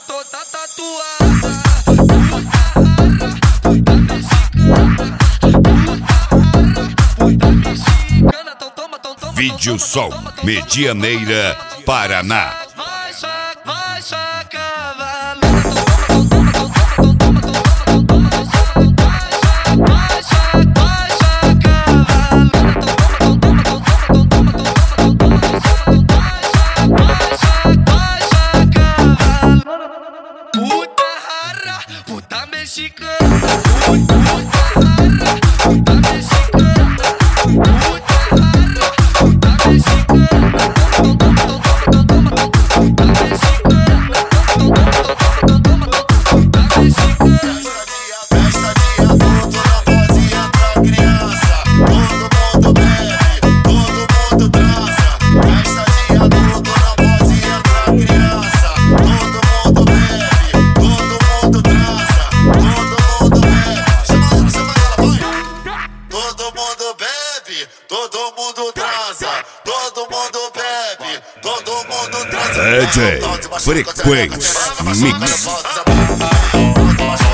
toda tatuada. Vídeo Sol, Medianeira, Paraná. Vai só cavalo. Puta rara, puta mexicana. Puta rara, puta mexicana. Puta rara, puta mexicana. Festa de adulto, não pode entrar criança. Todo mundo bebe, todo mundo transa. Festa de adulto, não pode entrar criança. Todo mundo bebe, todo mundo transa. Todo mundo bebe. Chama ela, vai. Todo mundo bebe, todo mundo transa. Todo mundo bebe, todo mundo transa. DJ Frequência Mix.